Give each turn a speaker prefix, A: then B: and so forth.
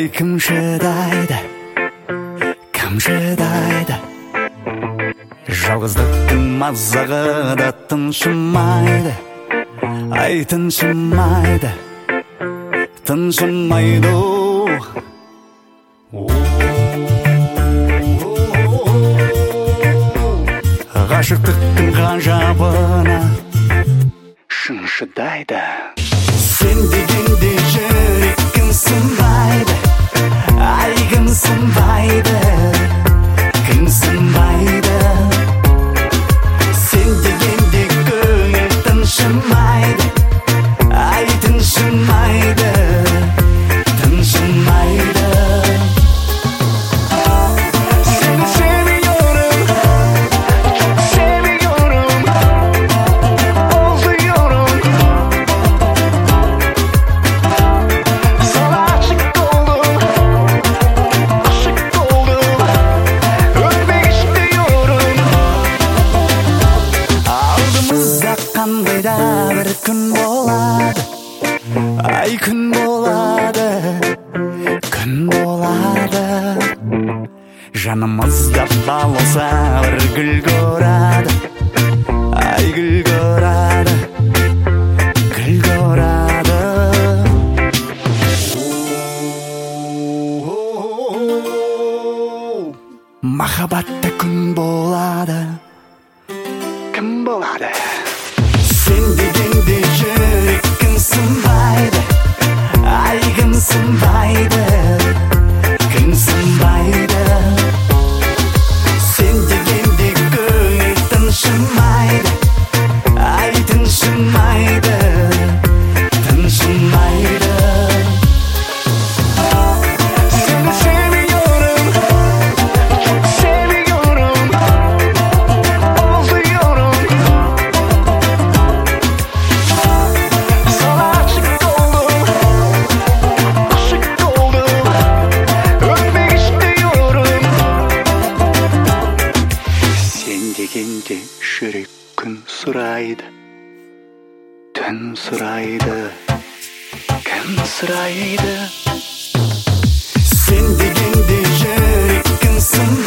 A: Kім шыдайды, кім шыдайды, жалғыздықтың мазағы да тыншымайды, ай тыншымайды, тыншымайды. Ғашықтықтың ғажабына шын шыдайды. Сен дегенде жүрегім сынбайды, ай кім сынбайды, кім сынбайды. Сен дегенде көңіл тыншымайды, ай тыншымайды, тыншымайды. Сені seviyorum, çok seviyorum, özlüyorum. Sana aşık oldum, aşık oldum, öpmek istiyorum. Aldığımızda qандай da bir күн болады, ай күн болады, күн болады. Жанымызда балоса бір гүл көрады, ай гүл көрады, гүл көрады. Махаббатта күн болады, кім болады? Сен дегенде жүрегім сынбайды, ай кім сынбайды, кім сынбайды. Сен дегенде көңіл тыншымайды, ай тыншымайды, тыншымайды. Seni seviyorum, çok seviyorum, özlüyorum. Sana aşık oldum, aşık oldum, öpmek istiyorum. Sen degенде жүрек күн сұрайды, түн сұрайды, кім сұрайды? Sen degенде жүрегім сынбайды,